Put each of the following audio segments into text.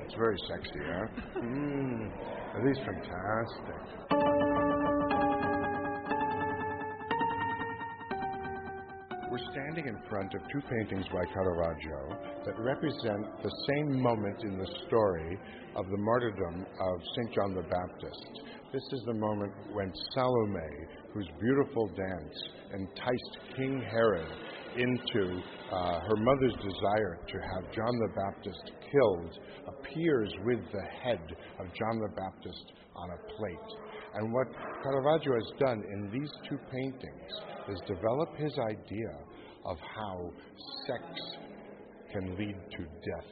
It's very sexy, huh? Are these fantastic? We're standing in front of two paintings by Caravaggio that represent the same moment in the story of the martyrdom of St. John the Baptist. This is the moment when Salome, whose beautiful dance enticed King Herod into her mother's desire to have John the Baptist killed, appears with the head of John the Baptist on a plate. And what Caravaggio has done in these two paintings is develop his idea of how sex can lead to death.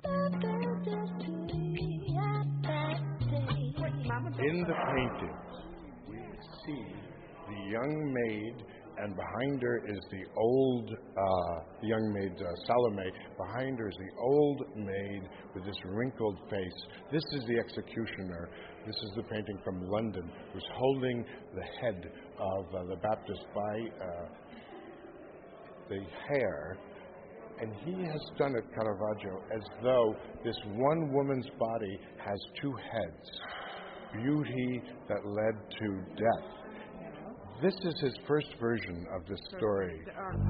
In the paintings, we see the young maid, and behind her is the old young maid, Salome. Behind her is the old maid with this wrinkled face. This is the executioner. This is the painting from London, who's holding the head of the Baptist by the hair. And he has done it, Caravaggio, as though this one woman's body has two heads. Beauty that led to death. This is his first version of this story.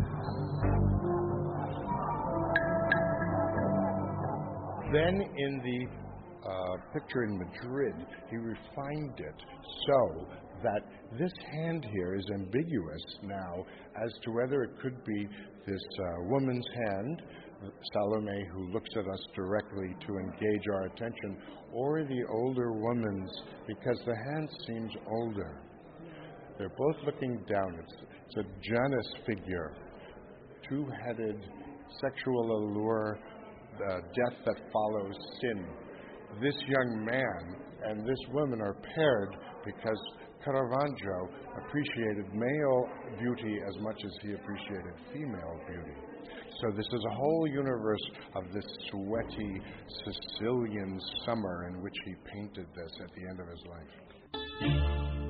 Then in the picture in Madrid, he refined it so that this hand here is ambiguous now as to whether it could be this woman's hand, Salome, who looks at us directly to engage our attention, or the older woman's, because the hand seems older. They're both looking down. It's a Janus figure, two-headed, sexual allure, death that follows sin. This young man and this woman are paired because Caravaggio appreciated male beauty as much as he appreciated female beauty. So this is a whole universe of this sweaty Sicilian summer in which he painted this at the end of his life.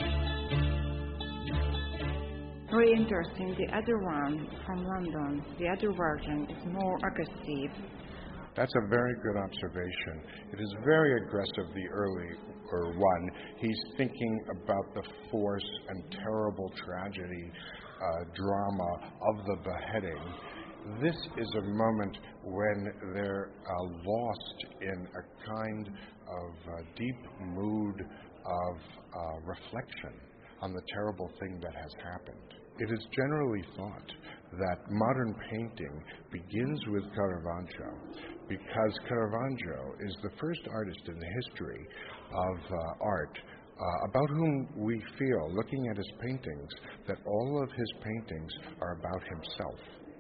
Very interesting. The other one from London, the other version, is more aggressive. That's a very good observation. It is very aggressive, the earlier one. He's thinking about the force and terrible tragedy, drama of the beheading. This is a moment when they're lost in a kind of deep mood of reflection on the terrible thing that has happened. It is generally thought that modern painting begins with Caravaggio because Caravaggio is the first artist in the history of art about whom we feel, looking at his paintings, that all of his paintings are about himself.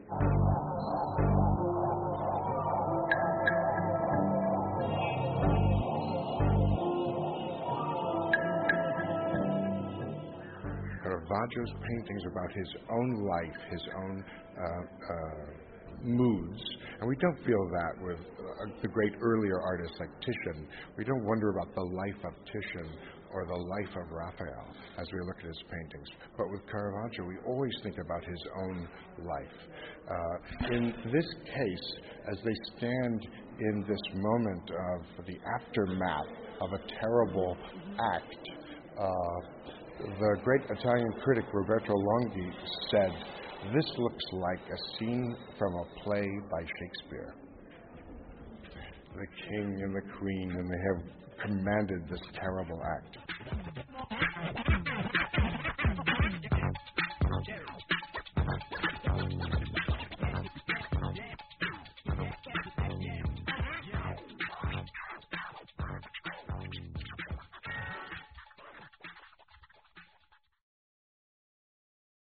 Caravaggio's paintings about his own life, his own moods, and we don't feel that with the great earlier artists like Titian. We don't wonder about the life of Titian or the life of Raphael as we look at his paintings. But with Caravaggio, we always think about his own life. In this case, as they stand in this moment of the aftermath of a terrible act, the great Italian critic Roberto Longhi said, "This looks like a scene from a play by Shakespeare." The king and the queen, and they have commanded this terrible act.